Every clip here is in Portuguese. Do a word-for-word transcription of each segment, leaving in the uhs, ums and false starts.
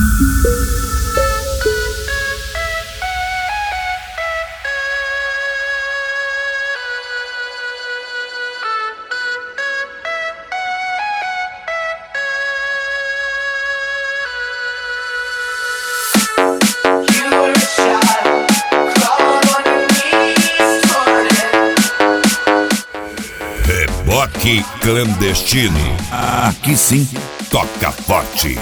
Reboque clandestino. Aqui sim, toca forte.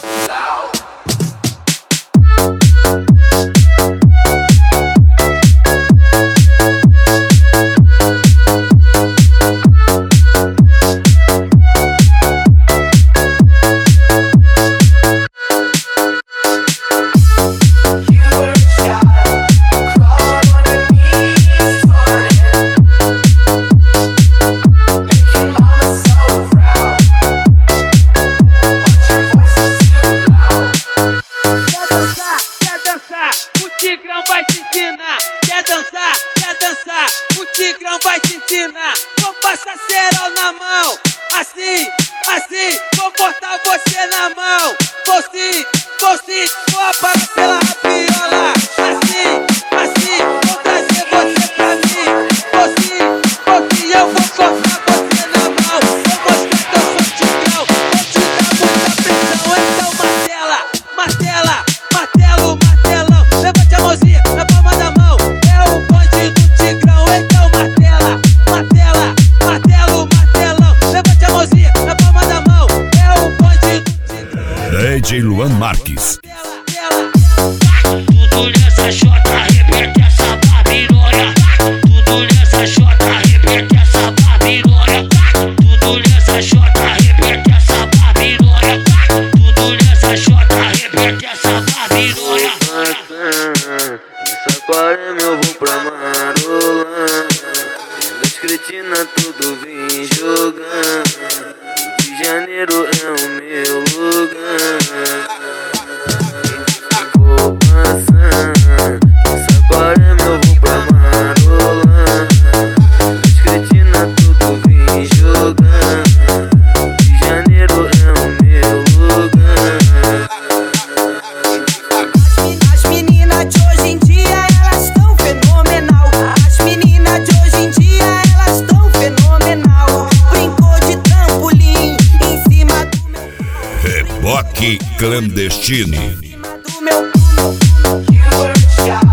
Quer dançar, quer dançar, o Tigrão vai te ensinar. Vou passar cerol na mão, assim, assim, vou cortar você na mão. Vou sim, vou sim, vou apagar pela rapiola. Assim, assim, vou trazer você pra mim. Vou sim, vou sim, eu vou cortar você na mão. Vou mostrar que eu sou Tigrão, vou te dar muita pressão. Então martela, martela, martelo, martelão. Levante a mãozinha na palma da mão. É o bonde do Tigrão, então martela, martela, martelo, martelão. Levante a mãozinha na palma da mão. É o bonde do Tigrão. D J Luan Marques. Tudo nessa chota, arrebenta essa babilônia. Tudo nessa chota, arrebenta essa babilônia. Tudo nessa chota, arrebenta essa babilônia. Tudo nessa chota, arrebenta essa babilônia. Nessa quarema eu vou pra Marolã. Das cretinas tudo vem jogando. Rio de Janeiro é o meu lugar. Vou passar. Nessa quarema eu vou pra Marolã. Das cretinas tudo vem jogando. Rio de Janeiro é o meu lugar. As meninas de hoje em dia, elas tão fenomenal. As meninas de hoje em dia, elas tão fenomenal. Brincou de trampolim em cima do meu Reboque clandestino. do meu, do meu, do meu.